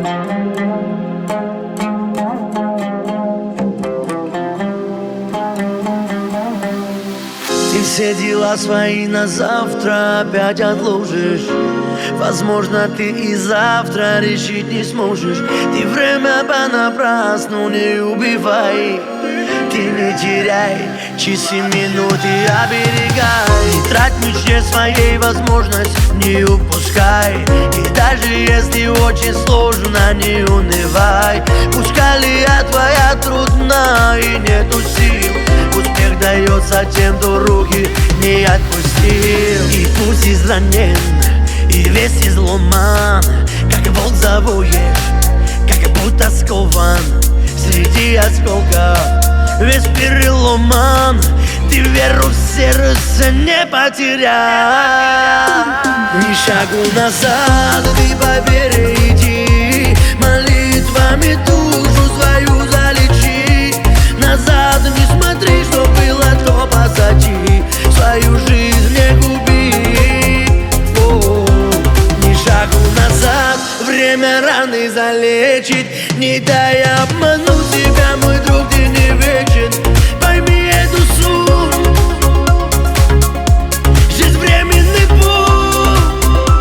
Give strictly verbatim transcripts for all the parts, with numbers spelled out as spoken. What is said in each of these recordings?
Ты все дела свои на завтра опять отложишь. Возможно, ты и завтра решить не сможешь. Ты время понапрасну не убивай. Ты не теряй часы, минуты, оберегай. Не трать в мечте своей возможность, не упускай. И даже если очень сложно, не унывай. Пусть колея твоя трудна и нету сил, успех дается тем, кто руки не отпустил. И пусть изранен, и весь изломан, как волк завоешь, как будто скован среди осколков. Весь переломан, ты веру в сердце не потерял. Ни шагу назад, ты по вере иди, молитвами душу свою залечи. Назад не смотри, что было, то позади, свою жизнь не губи. О, ни шагу назад, время раны залечит. Не дай обмануть тебя, мой друг, ты не вечен. Пойми эту суть, жизнь временный путь.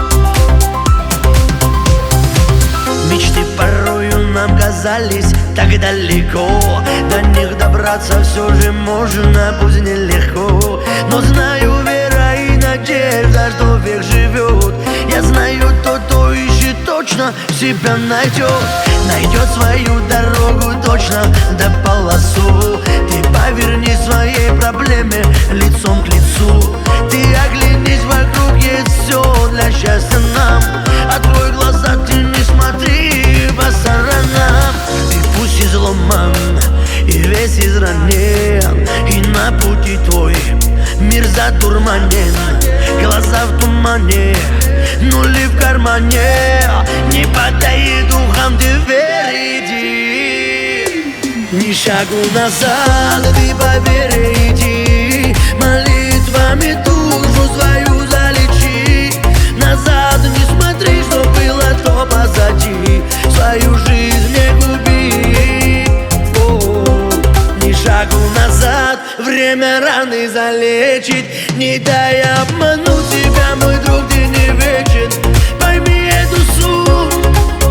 Мечты порою нам казались так далеко, до них добраться все же можно, пусть нелегко. Но знаю, вера и надежда, что век живет. Я знаю, тот, кто ищет, точно себя найдет. Найдет свою дорогу точно до полосу. Ты поверни своей проблеме лицом к лицу. Ты оглянись вокруг, есть все для счастья нам. Открой глаза, ты не смотри по сторонам. Ты пусть изломан и весь изранен, и на пути твой мир затурманен. Глаза в тумане, нули в кармане. Не подай духом, ты впереди. Ни шагу назад, ты по вере иди, молитвами душу свою залечи. Назад не смотри, что было, то позади, свою жизнь не губи. О, ни шагу назад, время раны залечит. Не дай обмануть тебя, мой друг, ты не вечен. Пойми эту суть,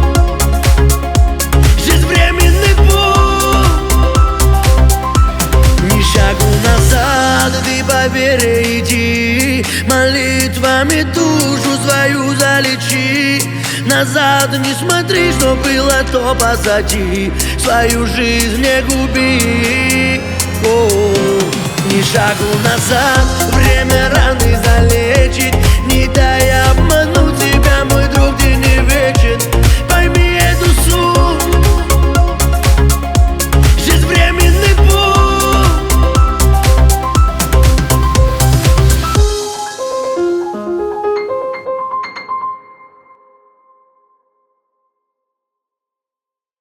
жизнь временный путь. Ни шагу назад, ты по вере иди, молитвами душу свою залечи. Назад не смотри, что было, то позади, свою жизнь не губи. О, ни шагу назад, время раны